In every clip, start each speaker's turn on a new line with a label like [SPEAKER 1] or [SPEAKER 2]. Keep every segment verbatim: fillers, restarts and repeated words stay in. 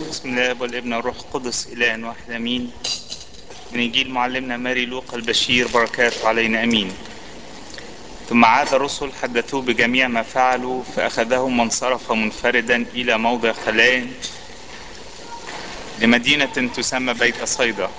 [SPEAKER 1] بسم الله والابن والروح القدس إله واحد أمين. من إنجيل معلمنا ماري لوقا البشير بركاته علينا أمين. ثم عاد الرسل حدثوه بجميع ما فعلوا، فأخذهم وانصرف منفردا إلى موضع خلاء لمدينة تسمى بيت صيدا.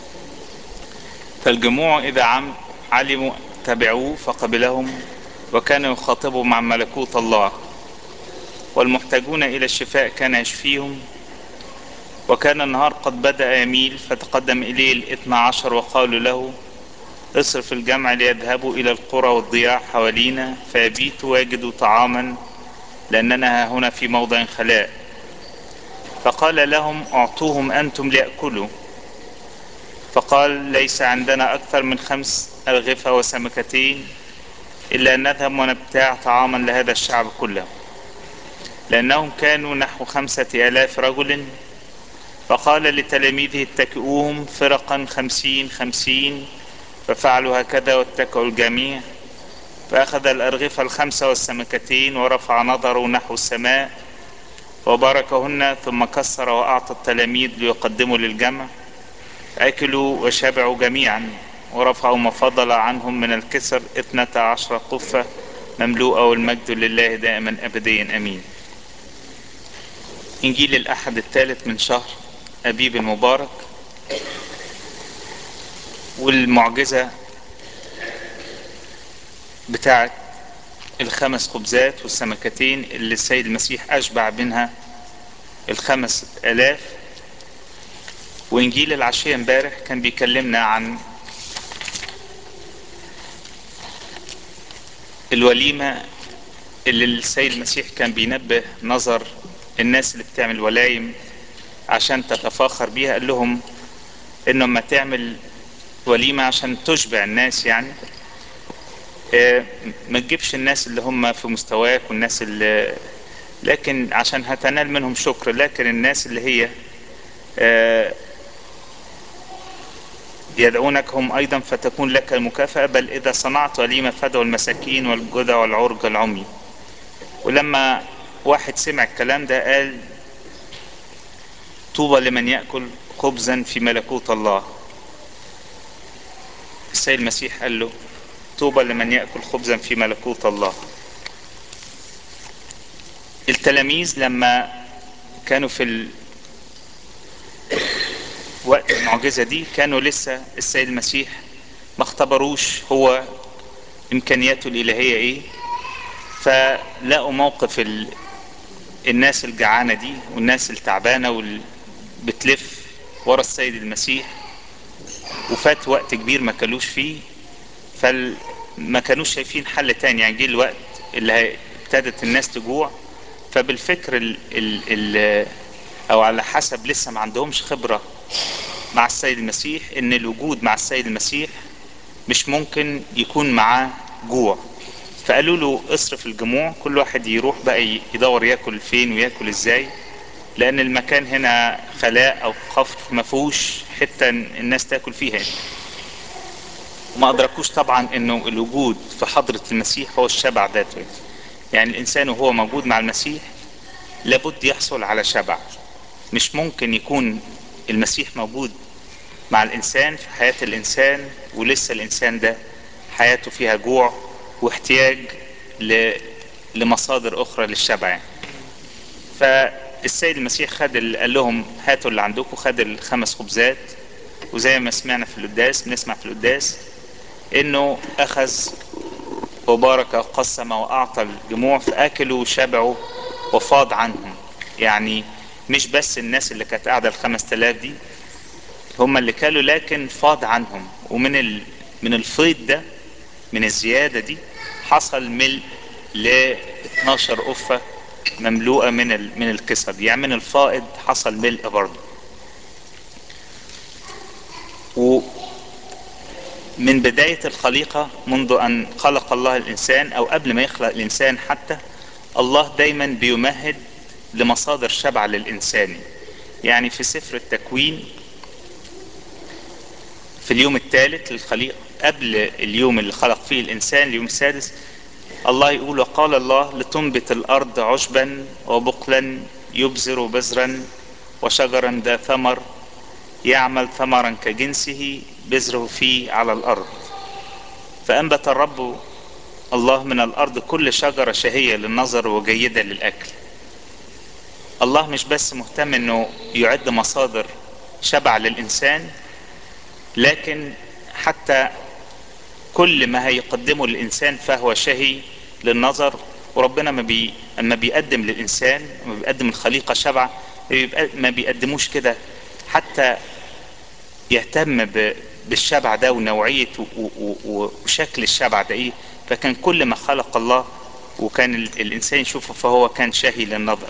[SPEAKER 1] فالجموع إذا عم علموا تبعوه فقبلهم، وكان يخاطبهم عن ملكوت الله، والمحتاجون إلى الشفاء كان يشفيهم. وكان النهار قد بدأ يميل، فتقدم إليه الاثنى عشر وقالوا له: اصرف الجمع ليذهبوا إلى القرى والضياع حوالينا فيبيتوا ويجدوا طعاما، لأننا هنا في موضع خلاء. فقال لهم: اعطوهم أنتم ليأكلوا. فقال: ليس عندنا أكثر من خمس أرغفة وسمكتين، إلا أن نذهب ونبتاع طعاما لهذا الشعب كله، لأنهم كانوا نحو خمسة آلاف رجل. فقال لتلاميذه: اتكئوهم فرقا خمسين خمسين. ففعلوا هكذا واتكئوا الجميع. فأخذ الأرغفة الخمسة والسمكتين ورفع نظره نحو السماء وباركهن، ثم كسر وأعطى التلاميذ ليقدموا للجمع. أكلوا وشبعوا جميعا، ورفعوا ما فضل عنهم من الكسر اثنتا عشر قفة مملوءة، والمجد لله دائما أبديا أمين. إنجيل الأحد الثالث من شهر أبيب المبارك، والمعجزة بتاعت الخمس خبزات والسمكتين اللي السيد المسيح أشبع منها الخمس آلاف. وإنجيل العشية امبارح كان بيكلمنا عن الوليمة اللي السيد المسيح كان بينبه نظر الناس اللي بتعمل ولايم عشان تتفاخر بيها. قال لهم إنه ما تعمل وليمة عشان تشبع الناس، يعني اه ما تجيبش الناس اللي هم في مستواك والناس اللي لكن عشان هتنال منهم شكر، لكن الناس اللي هي اه يدعونك هم أيضا فتكون لك المكافأة. بل إذا صنعت وليمة فادعوا المساكين والجدع والعرج العمي. ولما واحد سمع الكلام ده قال: طوبى لمن يأكل خبزا في ملكوت الله. السيد المسيح قال له: طوبى لمن يأكل خبزا في ملكوت الله. التلاميذ لما كانوا في وقت المعجزة دي كانوا لسه السيد المسيح ما اختبروش هو إمكانياته الإلهية إيه، فلقوا موقف ال... الناس الجعانة دي والناس التعبانة واللي بتلف ورا السيد المسيح، وفات وقت كبير ما كلوش فيه، فما كانوش شايفين حل تاني. يعني جه الوقت اللي ابتدت الناس تجوع، فبالفكر ال ال ال او على حسب لسه ما عندهمش خبرة مع السيد المسيح، ان الوجود مع السيد المسيح مش ممكن يكون معاه جوع. فقالوا له: اصرف الجموع، كل واحد يروح بقى يدور ياكل فين وياكل ازاي، لان المكان هنا خلاء او قفر ما فيهوش حتة الناس تاكل فيها. وما ادركوش طبعا انه الوجود في حضرة المسيح هو الشبع ذاته. يعني الانسان وهو موجود مع المسيح لابد يحصل على شبع. مش ممكن يكون المسيح موجود مع الانسان في حياة الانسان ولسه الانسان ده حياته فيها جوع واحتياج ل... لمصادر اخرى للشبع يعني. فالسيد المسيح خد ال... قال لهم: هاتوا اللي عندكم. خد الخمس خبزات، وزي ما سمعنا في القداس بنسمع في القداس انه اخذ وبارك وقسم واعطى الجموع، فاكلوا وشبعوا وفاض عنهم. يعني مش بس الناس اللي كانت قاعدة الخمس تلاف دي هم اللي كلوا، لكن فاض عنهم. ومن ال... من الفيض ده، من الزيادة دي، حصل ملء ل اتناشر قفة مملوءة من ال... من الكسر. يعني من الفائض حصل ملء برضه. ومن بداية الخليقة، منذ ان خلق الله الانسان او قبل ما يخلق الانسان حتى، الله دايما بيمهد لمصادر شبع للإنسان. يعني في سفر التكوين في اليوم الثالث للخليقة، قبل اليوم اللي خلق فيه الإنسان، اليوم السادس، الله يقول: وقال الله لتنبت الأرض عشبا وبقلا يبزر بزرا وشجرا ذا ثمر يعمل ثمرا كجنسه بذره فيه على الأرض. فأنبت الرب الله من الأرض كل شجرة شهية للنظر وجيدة للأكل. الله مش بس مهتم انه يعد مصادر شبع للإنسان، لكن حتى كل ما هيقدمه للإنسان فهو شهي للنظر. وربنا ما, بي... ما بيقدم للإنسان، ما بيقدم الخليقة شبع، ما بيقدموش كده، حتى يهتم ب... بالشبع ده ونوعية و... و... وشكل الشبع ده ايه. فكان كل ما خلق الله وكان ال... الإنسان يشوفه فهو كان شهي للنظر.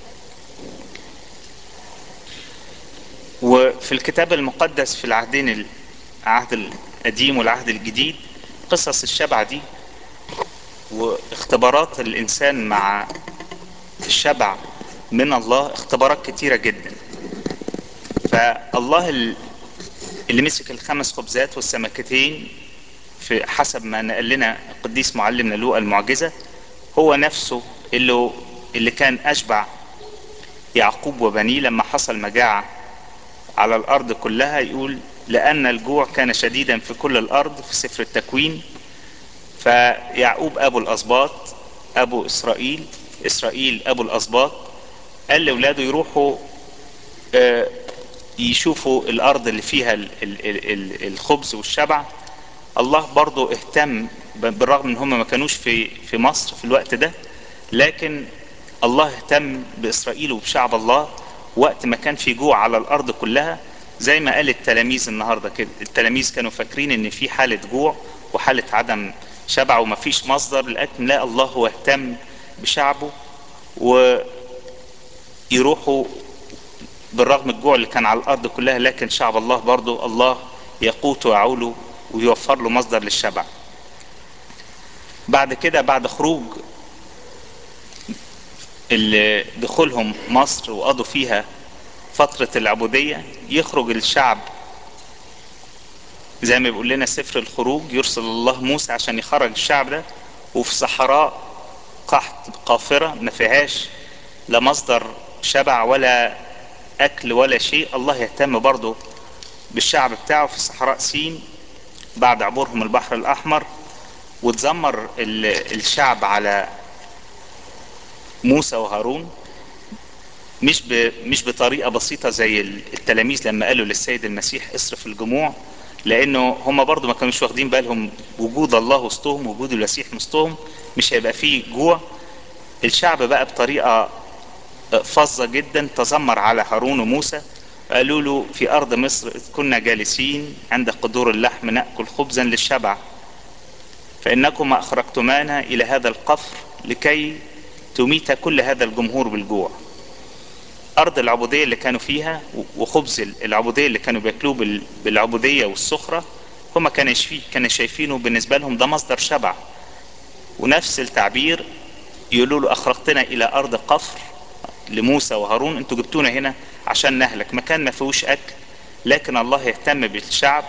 [SPEAKER 1] وفي الكتاب المقدس في العهدين، العهد القديم والعهد الجديد، قصص الشبع دي واختبارات الإنسان مع الشبع من الله اختبارات كتيرة جدا. فالله اللي مسك الخمس خبزات والسمكتين في حسب ما نقل لنا القديس معلمنا لوقا المعجزة، هو نفسه اللي, اللي كان أشبع يعقوب وبنيه لما حصل مجاعة على الأرض كلها. يقول لأن الجوع كان شديدا في كل الأرض في سفر التكوين. فيعقوب أبو الأسباط، أبو إسرائيل، إسرائيل أبو الأسباط، قال لأولاده يروحوا يشوفوا الأرض اللي فيها الخبز والشبع. الله برضو اهتم، بالرغم ان هم ما كانوش في في مصر في الوقت ده، لكن الله اهتم بإسرائيل وبشعب الله وقت ما كان في جوع على الأرض كلها. زي ما قال التلاميذ النهاردة كده، التلاميذ كانوا فاكرين ان في حالة جوع وحالة عدم شبع ومفيش مصدر للأكل. لا، الله هو اهتم بشعبه، ويروحوا بالرغم الجوع اللي كان على الأرض كلها، لكن شعب الله برضو الله يقوت ويعوله ويوفر له مصدر للشبع. بعد كده، بعد خروج اللي دخولهم مصر وقضوا فيها فترة العبودية، يخرج الشعب زي ما بيقول لنا سفر الخروج، يرسل الله موسى عشان يخرج الشعب ده. وفي صحراء قحط قافرة ما فيهاش لا مصدر شبع ولا أكل ولا شيء، الله يهتم برضو بالشعب بتاعه في صحراء سين بعد عبورهم البحر الأحمر. وتذمر الشعب على موسى وهارون، مش ب... مش بطريقة بسيطة زي التلاميذ لما قالوا للسيد المسيح اصرف الجموع، لانه هم برضو ما كانوش واخدين بالهم وجود الله وسطهم، وجود المسيح وسطهم مش هيبقى فيه جوع. الشعب بقى بطريقة فظة جدا تذمر على هارون وموسى، قالوا له في ارض مصر اذ كنا جالسين عند قدور اللحم نأكل خبزا للشبع، فانكما اخرجتمانا الى هذا القفر لكي تميت كل هذا الجمهور بالجوع. ارض العبودية اللي كانوا فيها وخبز العبودية اللي كانوا بياكلوه بالعبودية والسخرة، هما كانوا شايفينه بالنسبة لهم ده مصدر شبع. ونفس التعبير يقولوا له اخرجتنا الى ارض قفر لموسى وهارون، انتوا جبتونا هنا عشان نهلك، مكان ما فيهوش اكل. لكن الله يهتم بالشعب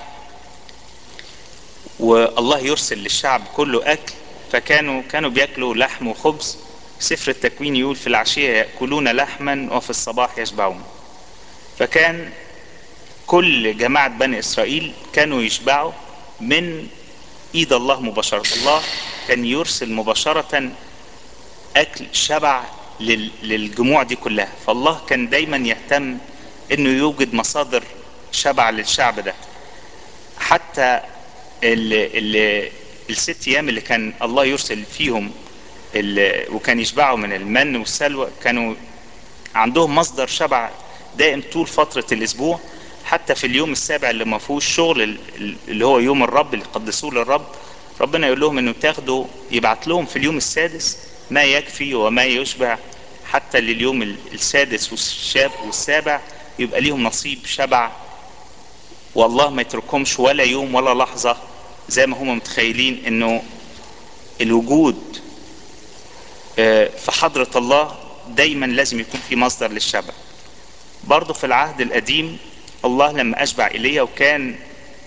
[SPEAKER 1] والله يرسل للشعب كله اكل. فكانوا كانوا بياكلوا لحم وخبز. سفر التكوين يقول في العشية يأكلون لحما وفي الصباح يشبعون. فكان كل جماعة بني إسرائيل كانوا يشبعوا من إيد الله مباشرة. الله كان يرسل مباشرة أكل شبع للجموع دي كلها. فالله كان دايما يهتم إنه يوجد مصادر شبع للشعب ده. حتى ال ال الست أيام اللي كان الله يرسل فيهم وكان يشبعوا من المن والسلوى، كانوا عندهم مصدر شبع دائم طول فترة الأسبوع. حتى في اليوم السابع اللي ما فيهوش شغل، اللي هو يوم الرب اللي قدسوه للرب، ربنا يقول لهم انه تاخدوا، يبعت لهم في اليوم السادس ما يكفي وما يشبع حتى لليوم السادس والسابع يبقى ليهم نصيب شبع. والله ما يتركهمش ولا يوم ولا لحظة زي ما هم متخيلين انه الوجود في حضرة الله دايما لازم يكون في مصدر للشبع. برضو في العهد القديم الله لما أشبع إيليا، وكان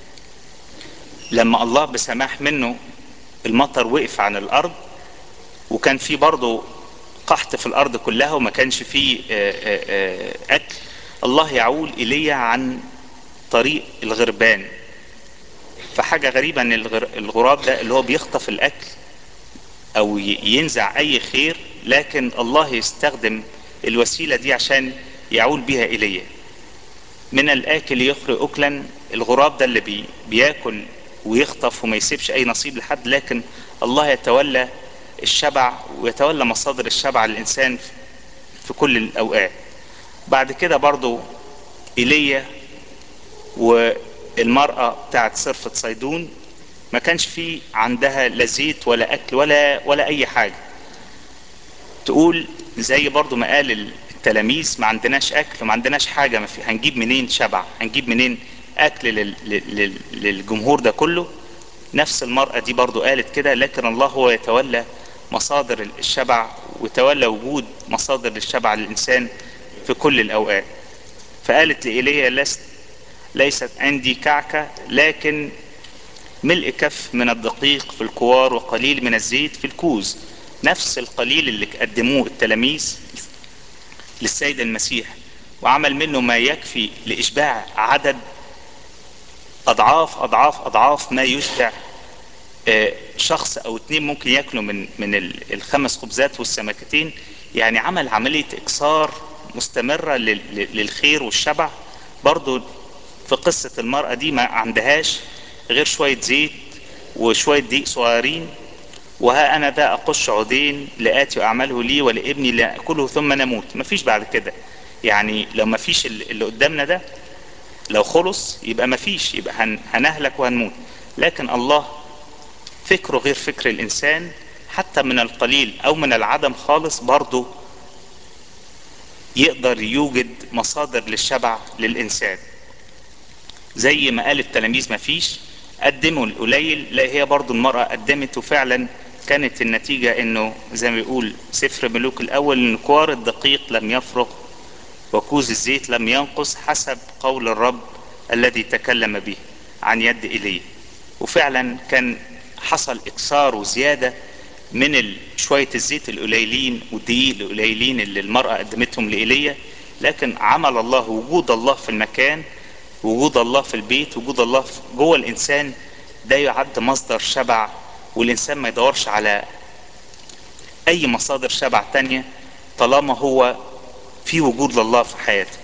[SPEAKER 1] لما الله بسماح منه المطر وقف عن الأرض، وكان في برضو قحط في الأرض كلها وما كانش فيه أكل، الله يعول ايليا عن طريق الغربان. فحاجة غريبة ان الغراب ده اللي هو بيخطف الاكل او ينزع اي خير، لكن الله يستخدم الوسيلة دي عشان يعول بيها ايليا. من الاكل يخرج اكلا، الغراب ده اللي بي بياكل ويخطف وما يسيبش اي نصيب لحد، لكن الله يتولى الشبع ويتولى مصادر الشبع للانسان في كل الاوقات. بعد كده برضو ايليا والمرأة بتاعت صرفة صيدون ما كانش في عندها لا زيت ولا اكل ولا ولا اي حاجة. تقول زي برضو ما قال التلاميذ ما عندناش اكل وما عندناش حاجة، ما في هنجيب منين شبع، هنجيب منين اكل لل لل للجمهور ده كله. نفس المرأة دي برضو قالت كده، لكن الله هو يتولى مصادر الشبع ويتولى وجود مصادر للشبع للإنسان في كل الأوقات. فقالت لإيليا لست ليست عندي كعكة، لكن ملء كف من الدقيق في الكوار وقليل من الزيت في الكوز. نفس القليل اللي قدموه التلاميذ للسيد المسيح وعمل منه ما يكفي لإشباع عدد أضعاف أضعاف أضعاف ما يشبع شخص او اتنين ممكن ياكلوا من من الخمس خبزات والسمكتين. يعني عمل عملية اكسار مستمرة للخير والشبع. برضو في قصة المرأة دي ما عندهاش غير شوية زيت وشوية دقيق صغيرين، وها انا ذا اقش عودين لآتي واعمله لي ولابني لأكله ثم نموت. مفيش بعد كده. يعني لو مفيش اللي قدامنا ده، لو خلص يبقى مفيش، يبقى هنهلك وهنموت. لكن الله فكره غير فكر الانسان، حتى من القليل او من العدم خالص برضه يقدر يوجد مصادر للشبع للانسان. زي ما قال التلاميذ ما فيش، قدموا القليل، لا هي برضه المرأة قدمت، وفعلا كانت النتيجة انه زي ما بيقول سفر ملوك الاول ان كوار الدقيق لم يفرغ وكوز الزيت لم ينقص حسب قول الرب الذي تكلم به عن يد ايليا. وفعلا كان حصل اكسار وزيادة من شوية الزيت القليلين والدقيق القليلين اللي المرأة قدمتهم لإيليا. لكن عمل الله، وجود الله في المكان، وجود الله في البيت، وجود الله جوه الإنسان، ده يعد مصدر شبع، والإنسان ما يدورش على أي مصادر شبع تانية طالما هو في وجود لله في حياته.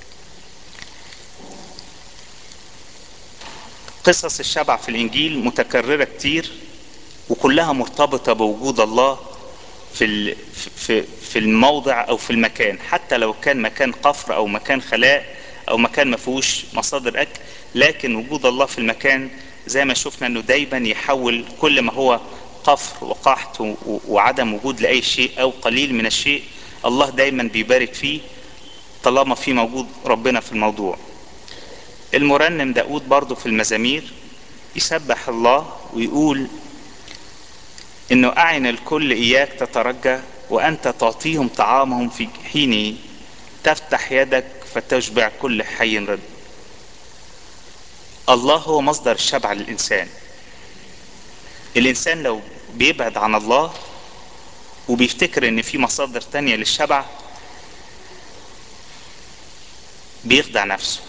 [SPEAKER 1] قصص الشبع في الإنجيل متكررة كتير، وكلها مرتبطة بوجود الله في في في الموضع او في المكان، حتى لو كان مكان قفر او مكان خلاء او مكان ما فيهوش مصادر اكل. لكن وجود الله في المكان زي ما شفنا انه دايما يحول كل ما هو قفر وقحط وعدم وجود لاي شيء او قليل من الشيء، الله دايما بيبارك فيه طالما في موجود ربنا في الموضوع. المرنم داود برضو في المزامير يسبح الله ويقول انه اعن الكل اياك تترجى وانت تعطيهم طعامهم في حينه، تفتح يدك فتشبع كل حي رد. الله هو مصدر الشبع للانسان. الانسان لو بيبعد عن الله وبيفتكر ان في مصادر تانية للشبع بيخدع نفسه.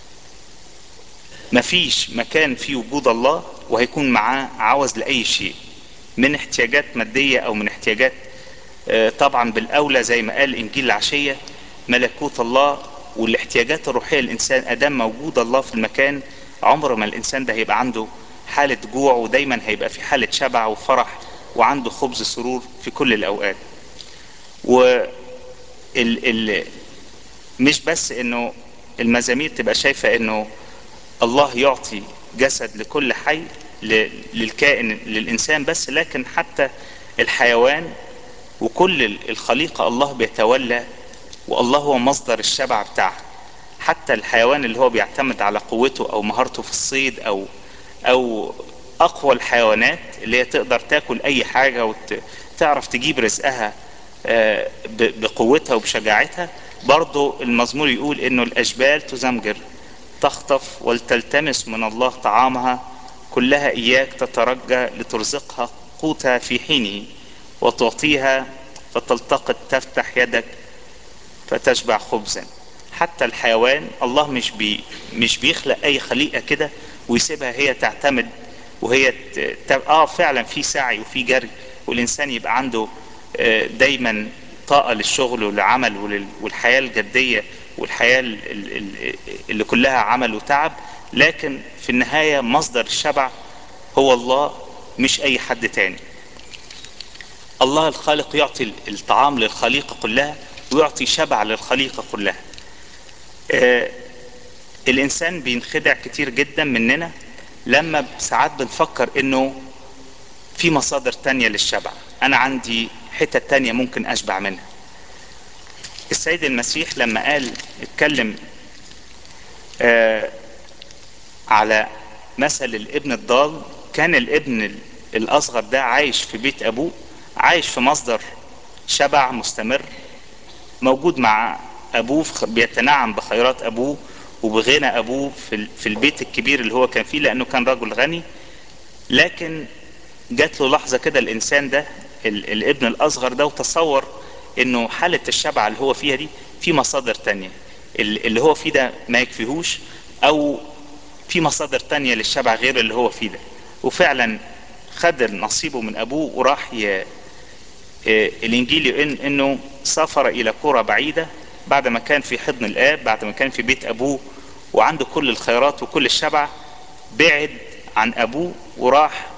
[SPEAKER 1] مفيش مكان فيه وجود الله وهيكون معاه عوز لاي شيء من احتياجات مادية او من احتياجات طبعا بالاولى زي ما قال انجيل العشية ملكوت الله والاحتياجات الروحية للانسان. ادام موجود الله في المكان عمر ما الانسان ده هيبقى عنده حالة جوع، ودايما هيبقى في حالة شبع وفرح وعنده خبز سرور في كل الاوقات. و ال ال مش بس انه المزامير تبقى شايفة انه الله يعطي جسد لكل حي للكائن للانسان بس، لكن حتى الحيوان وكل الخليقة الله بيتولى، والله هو مصدر الشبع بتاعها. حتى الحيوان اللي هو بيعتمد على قوته او مهارته في الصيد او او اقوى الحيوانات اللي هي تقدر تاكل اي حاجة وتعرف تجيب رزقها بقوتها وبشجاعتها، برضو المزمور يقول انه الاشبال تزمجر تخطف ولتلتمس من الله طعامها، كلها اياك تترجى لترزقها قوتها في حينه، وتعطيها فتلتقط تفتح يدك فتشبع خبزا. حتى الحيوان الله مش بي مش بيخلق اي خليقة كده ويسيبها هي تعتمد وهي ت... ت... اه فعلا في سعي وفي جري، والانسان يبقى عنده آه، دايما طاقة للشغل والعمل ولل... والحياة الجدية والحياة ال- ال- ال- اللي كلها عمل وتعب، لكن في النهاية مصدر الشبع هو الله، مش اي حد تاني. الله الخالق يعطي الطعام للخليقة كلها ويعطي شبع للخليقة كلها. آه، الانسان بينخدع كتير جدا مننا لما ساعات بنفكر انه في مصادر تانية للشبع، انا عندي حتة تانية ممكن اشبع منها. السيد المسيح لما قال اتكلم آه على مثل الابن الضال، كان الابن ال- الاصغر ده عايش في بيت ابوه، عايش في مصدر شبع مستمر، موجود مع ابوه في خ- بيتنعم بخيرات ابوه وبغنى ابوه في ال- في البيت الكبير اللي هو كان فيه لانه كان رجل غني. لكن جات له لحظة كده الانسان ده ال- الابن الاصغر ده وتصور انه حالة الشبع اللي هو فيها دي في مصادر تانية، ال- اللي هو فيه ده ما يكفيهوش، او في مصادر تانية للشبع غير اللي هو فيه ده. وفعلا خد نصيبه من ابوه وراح ي... آه، الانجيل يقول انه سافر الى قرى بعيدة بعد ما كان في حضن الاب، بعد ما كان في بيت ابوه وعنده كل الخيرات وكل الشبع، بعد عن ابوه وراح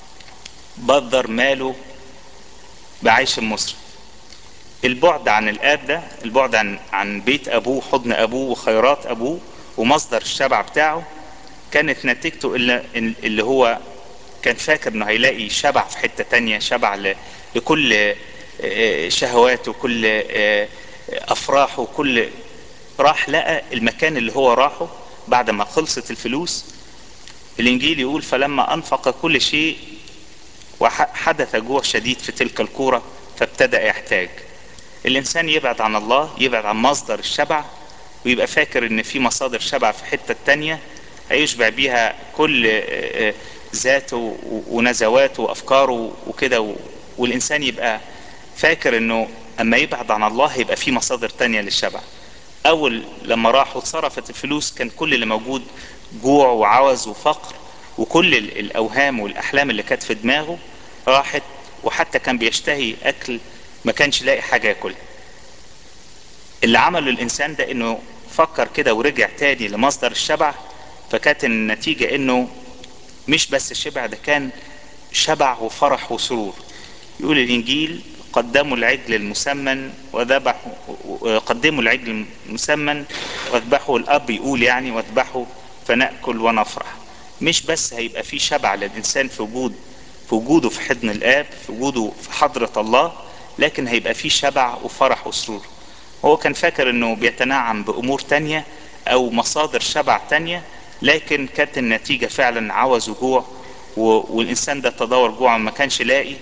[SPEAKER 1] بذر ماله بعيش مصر. البعد عن الاب ده، البعد عن عن بيت ابوه، حضن ابوه وخيرات ابوه ومصدر الشبع بتاعه، كانت نتيجته اللي, اللي هو كان فاكر انه هيلاقي شبع في حتة تانية، شبع ل- لكل آه، شهواته، كل آه، افراحه، كل راح لقى المكان اللي هو راحه بعد ما خلصت الفلوس. الانجيل يقول فلما انفق كل شيء وحدث جوع شديد في تلك القرى فابتدأ يحتاج. الانسان يبعد عن الله، يبعد عن مصدر الشبع، ويبقى فاكر ان في مصادر شبع في حتة تانية هيشبع بيها كل آه، آه، ذاته و- ونزواته وافكاره وكده و- والانسان يبقى فاكر انه اما يبعد عن الله هيبقى في مصادر تانية للشبع. اول لما راح وتصرفت الفلوس كان كل اللي موجود جوع وعوز وفقر، وكل ال- الاوهام والاحلام اللي كانت في دماغه راحت، وحتى كان بيشتهي اكل ما كانش لاقي حاجة ياكلها. اللي عمله الانسان ده انه فكر كده ورجع تاني لمصدر الشبع، فكانت النتيجة انه مش بس شبع، ده كان شبع وفرح وسرور. يقول الانجيل قدموا العجل المسمن وذبحوا، قدموا العجل المسمن واذبحوا، الاب يقول يعني واذبحوا فنأكل ونفرح. مش بس هيبقى في شبع للانسان في وجود في وجوده في حضن الاب، في وجوده في حضرة الله، لكن هيبقى في شبع وفرح وسرور. هو كان فاكر انه بيتنعم بامور تانية او مصادر شبع تانية، لكن كانت النتيجة فعلا عوز وجوع، و- والانسان ده تدور جوع ما كانش لاقي.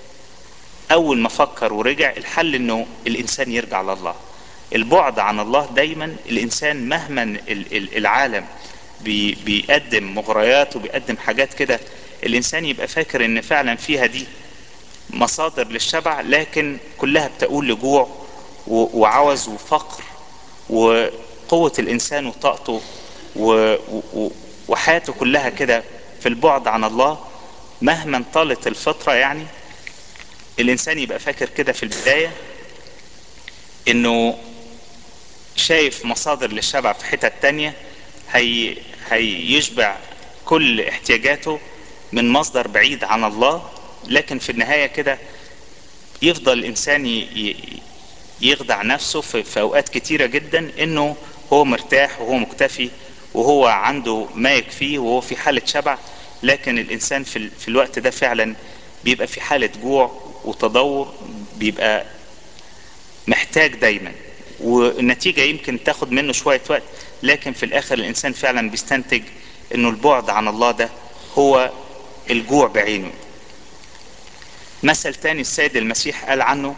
[SPEAKER 1] اول ما فكر ورجع الحل انه الانسان يرجع لله. البعد عن الله دايما الانسان مهما ال- ال- العالم بي- بيقدم مغريات وبيقدم حاجات كده، الانسان يبقى فاكر ان فعلا فيها دي مصادر للشبع، لكن كلها بتقول لجوع و- وعوز وفقر، وقوة الانسان وطاقته و- و- وحياته كلها كده في البعد عن الله مهما طالت الفترة. يعني الانسان يبقى فاكر كده في البداية انه شايف مصادر للشبع في حتت تانية، هي هيشبع كل احتياجاته من مصدر بعيد عن الله. لكن في النهاية كده يفضل الانسان ي- ي- يخدع نفسه في, في اوقات كتيرة جدا انه هو مرتاح وهو مكتفي وهو عنده ما يكفيه وهو في حالة شبع، لكن الانسان في, ال- في الوقت ده فعلا بيبقى في حالة جوع وتدور، بيبقى محتاج دايما، والنتيجة يمكن تاخد منه شوية وقت، لكن في الاخر الانسان فعلا بيستنتج انه البعد عن الله ده هو الجوع بعينه. مثل تاني السيد المسيح قال عنه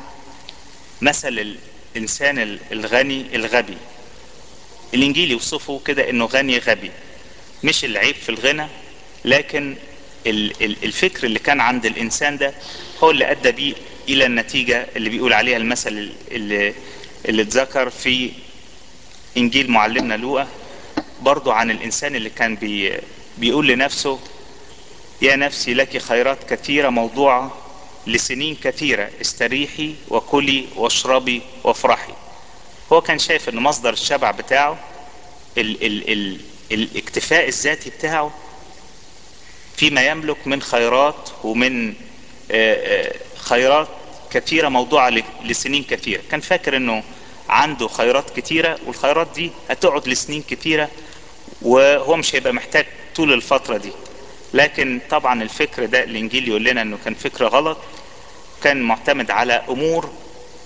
[SPEAKER 1] مثل الانسان الغني الغبي. الانجيل يوصفه كده انه غني غبي، مش العيب في الغنى، لكن ال- ال- الفكر اللي كان عند الانسان ده هو اللي ادى بيه الى النتيجة اللي بيقول عليها المثل اللي, اللي اتذكر في انجيل معلمنا لوقا برضو عن الانسان اللي كان بي بيقول لنفسه: يا نفسي لك خيرات كثيرة موضوعة لسنين كثيرة، استريحي وكلي واشربي وافرحي. هو كان شايف ان مصدر الشبع بتاعه، ال ال ال الاكتفاء الذاتي بتاعه، فيما يملك من خيرات ومن آه، آه، خيرات كثيرة موضوعة ل- لسنين كثيرة. كان فاكر انه عنده خيرات كثيرة، والخيرات دي هتقعد لسنين كثيرة، وهو مش هيبقى محتاج طول الفترة دي. لكن طبعا الفكر ده الانجيل يقول لنا انه كان فكر غلط، كان معتمد على امور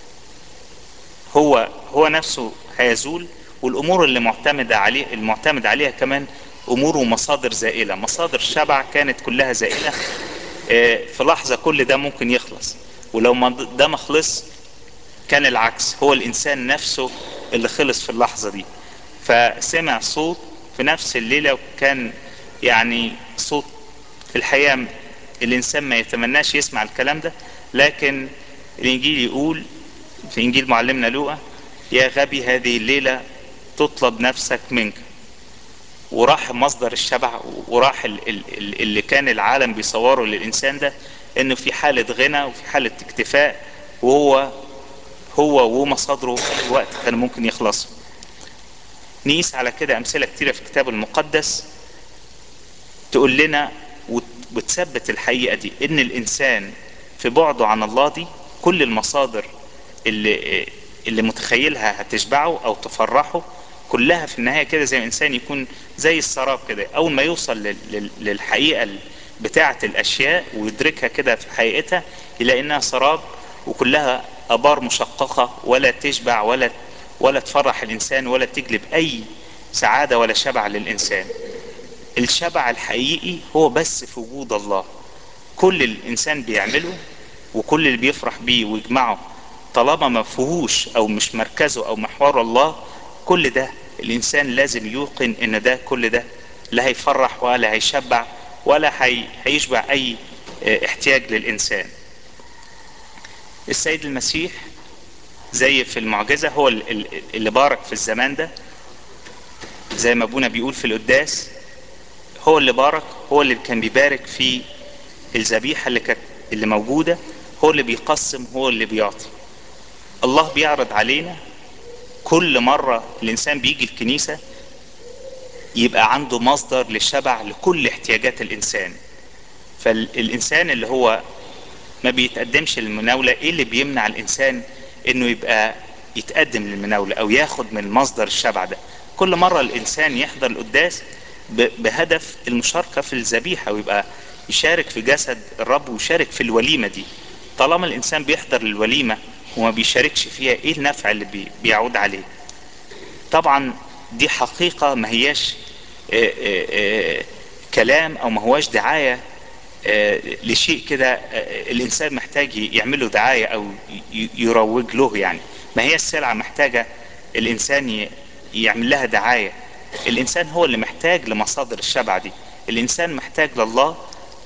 [SPEAKER 1] هو هو نفسه هيزول، والامور اللي معتمد عليه المعتمد عليها كمان امور ومصادر زائله. مصادر الشبع كانت كلها زائله. آه، في لحظه كل ده ممكن يخلص، ولو ما ده ما خلص كان العكس، هو الانسان نفسه اللي خلص في اللحظه دي. فسمع صوت في نفس الليله، وكان يعني صوت في الحقيقه الانسان ما يتمناش يسمع الكلام ده. لكن الانجيل يقول في انجيل معلمنا لوقا: يا غبي هذه الليلة تطلب نفسك منك. وراح مصدر الشبع، وراح ال- ال- ال- اللي كان العالم بيصوره للإنسان ده انه في حالة غنى وفي حالة اكتفاء، وهو هو ومصادره في أي وقت كان ممكن يخلصوا. نقيس على كده أمثلة كتيرة في الكتاب المقدس تقول لنا وت- وتثبت الحقيقة دي، ان الانسان في بعده عن الله دي كل المصادر اللي اللي متخيلها هتشبعه او تفرحه كلها في النهاية كده زي الانسان يكون زي السراب كده. اول ما يوصل لل- لل- للحقيقة بتاعة الاشياء ويدركها كده في حقيقتها، يلاقي انها سراب وكلها ابار مشققة، ولا تشبع ولا ولا تفرح الانسان ولا تجلب اي سعادة ولا شبع للانسان. الشبع الحقيقي هو بس في وجود الله. كل الانسان بيعمله وكل اللي بيفرح بيه ويجمعه طالما ما فيهوش او مش مركزه او محور الله، كل ده الانسان لازم يوقن ان ده كل ده لا هيفرح ولا هيشبع ولا هي هيشبع اي اه، احتياج للانسان. السيد المسيح زي في المعجزة هو ال- ال- اللي بارك في الزمان ده، زي ما ابونا بيقول في القداس: هو اللي بارك، هو اللي كان بيبارك في الذبيحة اللي كانت اللي موجودة، هو اللي بيقسم، هو اللي بيعطي. الله بيعرض علينا كل مرة الإنسان بيجي الكنيسة يبقى عنده مصدر للشبع لكل احتياجات الإنسان. فالإنسان اللي هو ما بيتقدمش للمناولة، ايه اللي بيمنع الإنسان انه يبقى يتقدم للمناولة او ياخد من مصدر الشبع ده؟ كل مرة الإنسان يحضر القداس ب- بهدف المشاركة في الذبيحة، ويبقى يشارك في جسد الرب ويشارك في الوليمة دي. طالما الإنسان بيحضر الوليمة وما بيشاركش فيها، ايه النفع اللي بي- بيعود عليه؟ طبعا دي حقيقة ما هياش آه، آه، آه، كلام او ما هواش دعاية آه، لشيء كده آه، الانسان محتاج يعمله دعاية او ي- يروج له يعني. ما هي السلعة محتاجة الانسان ي- يعمل لها دعاية. الانسان هو اللي محتاج لمصادر الشبع دي. الانسان محتاج لله،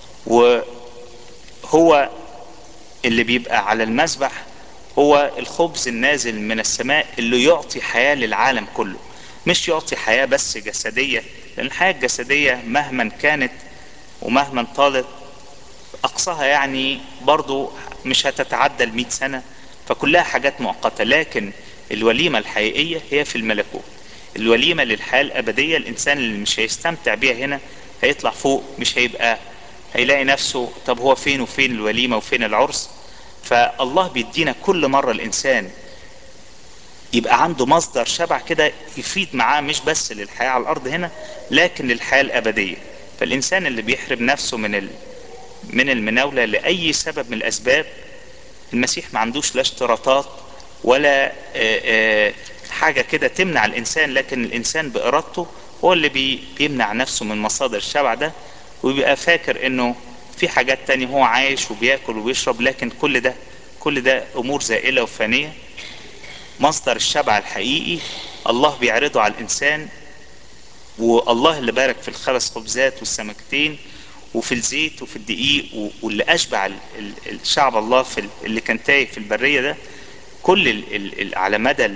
[SPEAKER 1] وهو اللي بيبقى على المذبح هو الخبز النازل من السماء اللي يعطي حياة للعالم كله. مش يعطي حياة بس جسدية، لأن الحياة الجسدية مهما كانت ومهما طالت أقصاها يعني برضو مش هتتعدى المئة سنة، فكلها حاجات مؤقتة. لكن الوليمة الحقيقية هي في الملكوت، الوليمة للحياة الأبدية. الإنسان اللي مش هيستمتع بيها هنا هيطلع فوق، مش هيبقى هيلاقي نفسه طب هو فين وفين الوليمة وفين العرس. فالله بيدينا كل مرة الإنسان يبقى عنده مصدر شبع كده يفيد معاه مش بس للحياة على الأرض هنا، لكن للحياة الأبدية. فالإنسان اللي بيحرم نفسه من ال... من المناولة لأي سبب من الأسباب، المسيح ما عندوش لا اشتراطات ولا آه، آه، حاجة كده تمنع الإنسان، لكن الإنسان بإرادته هو اللي بي- بيمنع نفسه من مصادر الشبع ده، وبيبقى فاكر إنه في حاجات تانية هو عايش وبياكل وبيشرب، لكن كل ده كل ده أمور زائلة وفانية. مصدر الشبع الحقيقي الله بيعرضه على الإنسان، والله اللي بارك في الخمس خبزات والسمكتين وفي الزيت وفي الدقيق و- واللي أشبع ال- ال- الشعب الله في ال- اللي كان تايه في البرية ده. كل ال ال ال على مدى ال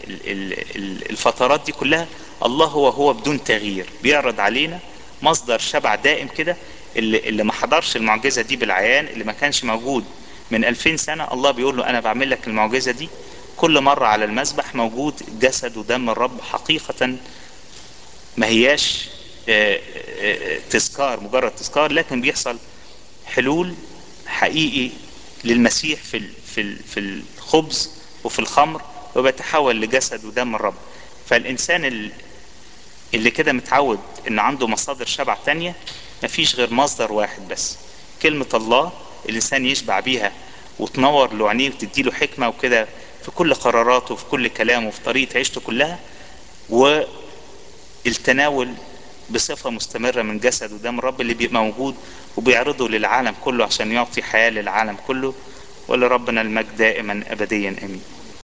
[SPEAKER 1] ال- ال- الفترات دي كلها الله هو هو بدون تغيير بيعرض علينا مصدر شبع دائم كده. اللي, اللي ما حضرش المعجزة دي بالعيان، اللي ما كانش موجود من ألفين سنة، الله بيقول له أنا بعمل لك المعجزة دي كل مرة على المذبح موجود جسد ودم الرب حقيقة. ما هياش آه، آه، آه، تذكار، مجرد تذكار، لكن بيحصل حلول حقيقي للمسيح في ال- في ال- في الخبز وفي الخمر، وبيتحول لجسد ودم الرب. فالإنسان ال- اللي كده متعود إن عنده مصادر شبع تانية، مفيش غير مصدر واحد بس، كلمة الله. الإنسان يشبع بيها وتنور له عينيه وتديله حكمة وكده في كل قراراته وفي كل كلامه وفي طريقة عيشته كلها. والتناول بصفة مستمرة من جسد ودم الرب اللي بيبقى موجود وبيعرضه للعالم كله عشان يعطي حياة للعالم كله. ولربنا المجد دائما أبديا آمين.